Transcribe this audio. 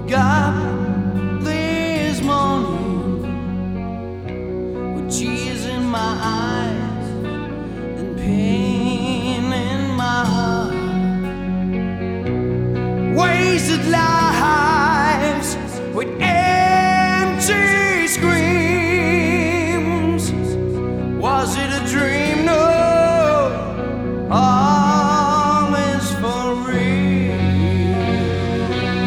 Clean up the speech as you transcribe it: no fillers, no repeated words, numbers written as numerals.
Got this morning with tears in my eyes and pain in my heart. Wasted lives with empty screams. Was it a dream?